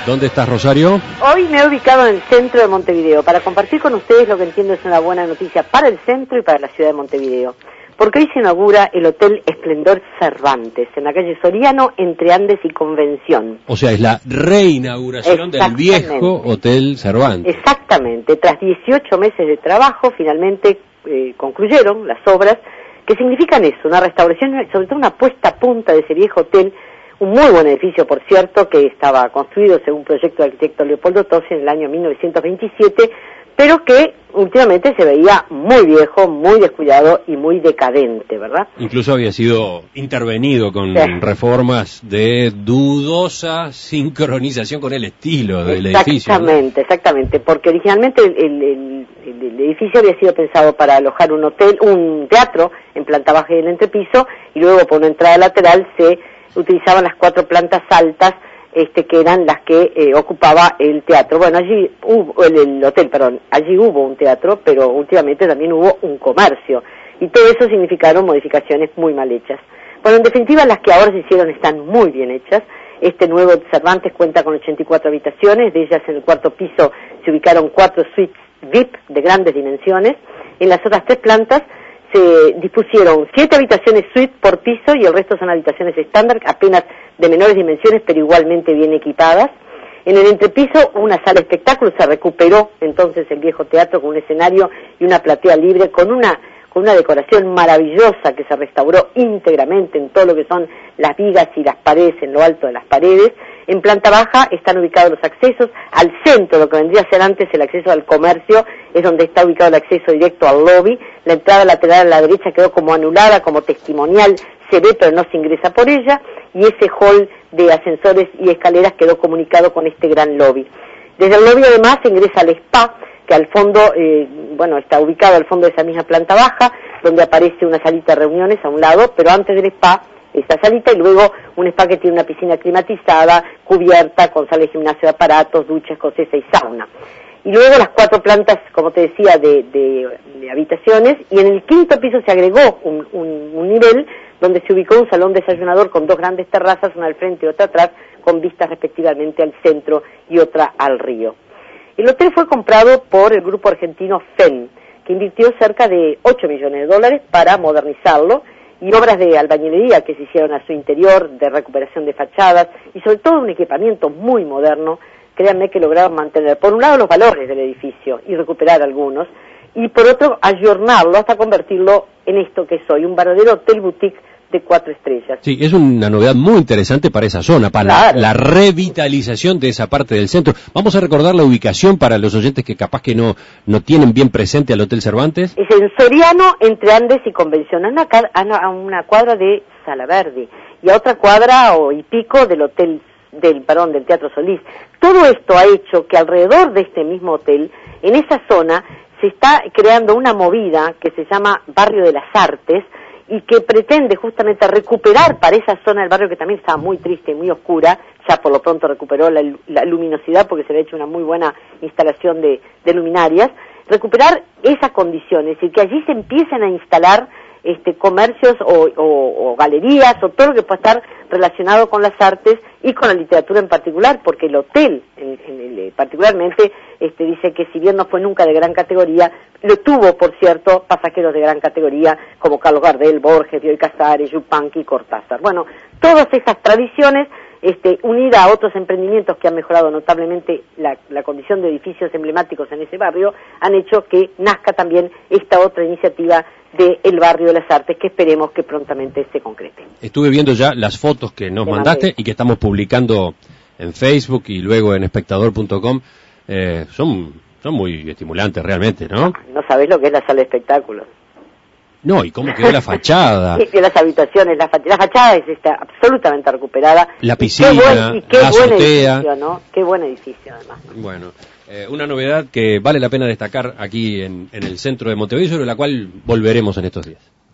¿Dónde estás, Rosario? Hoy me he ubicado en el centro de Montevideo para compartir con ustedes lo que entiendo es una buena noticia para el centro y para la ciudad de Montevideo. Porque hoy se inaugura el Hotel Esplendor Cervantes, en la calle Soriano, entre Andes y Convención. O sea, es la reinauguración del viejo Hotel Cervantes. Exactamente. Tras 18 meses de trabajo, finalmente concluyeron las obras, que significan eso, una restauración, sobre todo una puesta a punta de ese viejo hotel. Un muy buen edificio, por cierto, que estaba construido según proyecto del arquitecto Leopoldo Tosi en el año 1927, pero que últimamente se veía muy viejo, muy descuidado y muy decadente, ¿verdad? Incluso había sido intervenido con reformas de dudosa sincronización con el estilo del edificio. Exactamente, porque originalmente el edificio había sido pensado para alojar un teatro en planta baja y en el entrepiso, y luego por una entrada lateral se utilizaban las 4 plantas altas, que eran las que ocupaba el teatro. Bueno, allí hubo, el hotel, allí hubo un teatro, pero últimamente también hubo un comercio, y todo eso significaron modificaciones muy mal hechas. Bueno, en definitiva, las que ahora se hicieron están muy bien hechas. Este nuevo Cervantes cuenta con 84 habitaciones, de ellas en el 4º piso se ubicaron 4 suites VIP de grandes dimensiones. En las otras 3 plantas se dispusieron 7 habitaciones suite por piso y el resto son habitaciones estándar, apenas de menores dimensiones, pero igualmente bien equipadas. En el entrepiso, una sala de espectáculos, se recuperó entonces el viejo teatro con un escenario y una platea libre, con una decoración maravillosa que se restauró íntegramente en todo lo que son las vigas y las paredes, en lo alto de las paredes. En planta baja están ubicados los accesos al centro, lo que vendría a ser antes el acceso al comercio, es donde está ubicado el acceso directo al lobby. La entrada lateral a la derecha quedó como anulada, como testimonial, se ve pero no se ingresa por ella, y ese hall de ascensores y escaleras quedó comunicado con este gran lobby. Desde el lobby además se ingresa al spa, que al fondo, está ubicado al fondo de esa misma planta baja, donde aparece una salita de reuniones a un lado, pero antes del spa, esta salita, y luego un spa que tiene una piscina climatizada, cubierta, con sala de gimnasio de aparatos, ducha escocesa y sauna. Y luego las 4 plantas, como te decía, de habitaciones, y en el 5º piso se agregó un nivel donde se ubicó un salón desayunador con 2 grandes terrazas, una al frente y otra atrás, con vistas respectivamente al centro y otra al río. El hotel fue comprado por el grupo argentino FEN, que invirtió cerca de $8 millones para modernizarlo, y obras de albañilería que se hicieron a su interior, de recuperación de fachadas, y sobre todo un equipamiento muy moderno. Créanme que lograron mantener, por un lado, los valores del edificio y recuperar algunos, y por otro, ayornarlo hasta convertirlo en esto que es hoy, un verdadero hotel boutique de 4 estrellas. Sí, es una novedad muy interesante para esa zona, para la revitalización de esa parte del centro. Vamos a recordar la ubicación para los oyentes que capaz que no tienen bien presente al Hotel Cervantes. Es en Soriano, entre Andes y Convención, a una cuadra de Salaverdi, y a otra cuadra y pico del del Teatro Solís. Todo esto ha hecho que alrededor de este mismo hotel, en esa zona, se está creando una movida que se llama Barrio de las Artes, y que pretende justamente recuperar para esa zona del barrio, que también estaba muy triste y muy oscura. Ya por lo pronto recuperó la luminosidad, porque se le ha hecho una muy buena instalación de luminarias, recuperar esa condición, es decir, que allí se empiecen a instalar comercios o galerías, o todo lo que pueda estar relacionado con las artes y con la literatura en particular, porque el hotel particularmente dice que si bien no fue nunca de gran categoría, lo tuvo, por cierto, pasajeros de gran categoría como Carlos Gardel, Borges, Bioy Casares, Yupanqui y Cortázar. Bueno, todas esas tradiciones, unida a otros emprendimientos que han mejorado notablemente la condición de edificios emblemáticos en ese barrio, han hecho que nazca también esta otra iniciativa del Barrio de las Artes, que esperemos que prontamente se concrete. Estuve viendo ya las fotos que nos mandaste y que estamos publicando en Facebook y luego en espectador.com. Son muy estimulantes realmente, ¿no? No sabés lo que es la sala de espectáculos. No, y cómo quedó la fachada. Sí, las habitaciones, la fachada está absolutamente recuperada. La piscina, qué la buen azotea. Edificio, ¿no? Qué buen edificio, además. Bueno, una novedad que vale la pena destacar aquí en el centro de Montevideo, sobre la cual volveremos en estos días.